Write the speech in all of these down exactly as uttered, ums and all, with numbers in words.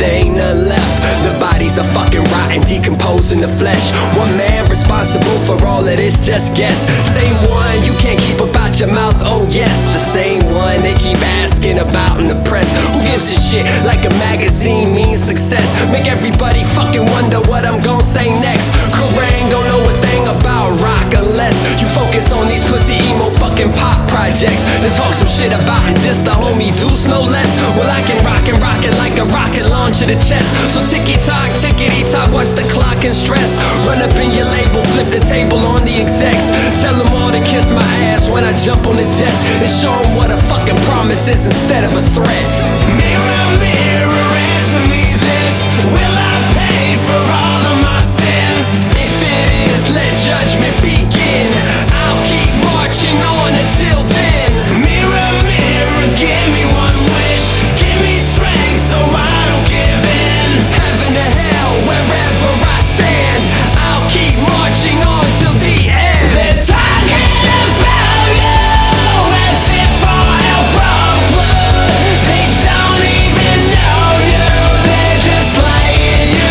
there ain't none left. The bodies are fucking rotten, decomposing the flesh. One man responsible for all of this, just guess. Same one you can't keep about your mouth, oh yes. The same one they keep asking about in the press. Who gives a shit like a magazine means success? Make everybody fucking wonder what I'm gon' say next. Kerrang don't know a thing about rock unless you focus on these pussy emo fucking pop projects that talk some shit about and diss the homie Deuce no less. Well I can rock and rock it like a rocket launch to the chest. So ticky tock, tickety tock, watch the clock and stress. Run up in your label, flip the table on the execs. Tell them all to kiss my ass when I jump on the desk and show them what a fucking promise is instead of a threat. Mirror, mirror, answer me this. Will I pay for all of my sins? If it is, let judgment begin. I'll keep marching on until then. Mirror, mirror, give me one wish. Give me strength so I don't give in. Heaven to hell, wherever I stand, I'll keep marching on till the end. They're talking about you as if all hell broke loose. They don't even know you, they're just laying you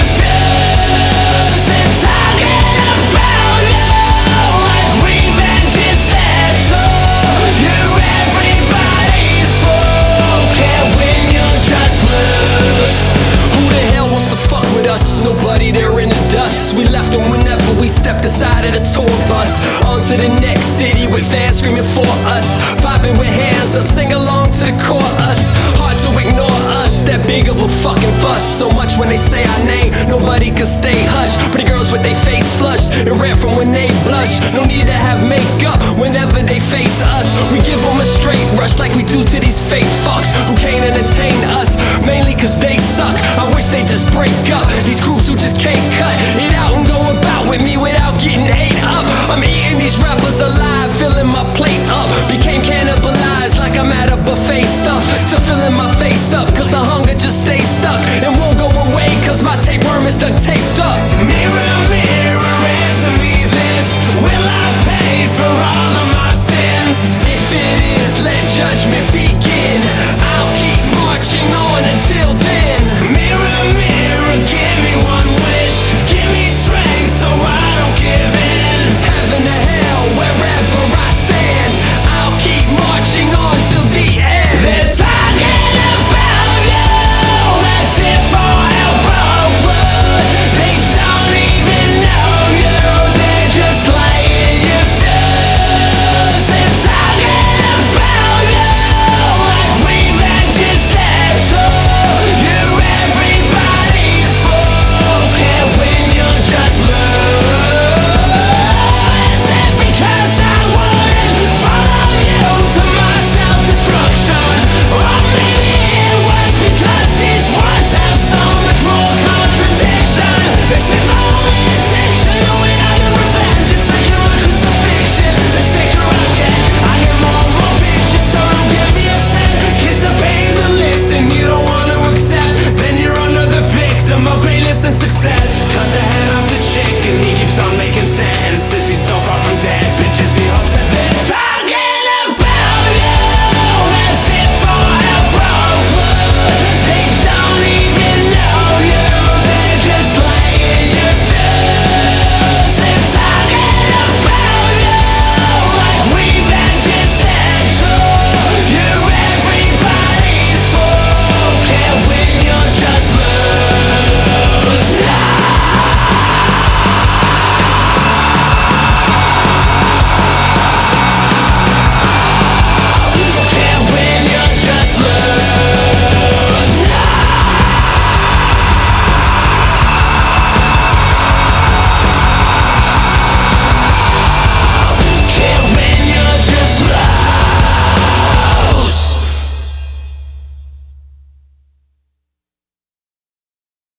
fuse. They're talking about you like revenge is their tool. You everybody's fool, can't win, you'll just lose. Who the hell wants to fuck with us? Nobody, they're in the dust. We left them whenever we stepped aside of the tour bus. On to the next city with fans screaming for us. Vibing with hands up, sing along to the chorus. Hard to ignore us, that big of a fucking fuss. So much when they say our name, nobody can stay hushed. Pretty girls with their face flushed and red from when they blush. No need to have makeup whenever they face us. We give them a straight rush like we do to these fake fucks who can't entertain us, mainly cause they suck. I wish they just break up, these groups who just can't cut it out and go about with me without getting ate up. I'm eating these rappers alive, filling my plate up. Became cannibalized like I'm at a buffet stuff. Still filling my face up cause the hunger just stays stuck.